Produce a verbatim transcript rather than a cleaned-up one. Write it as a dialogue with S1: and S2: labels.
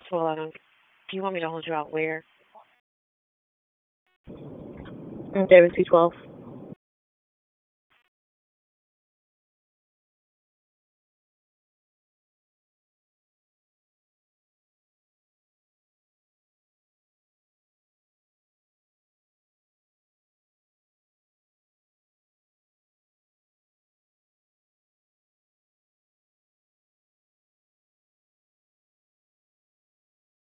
S1: Well, I don't. Do you want me to hold you out where?
S2: David two twelve.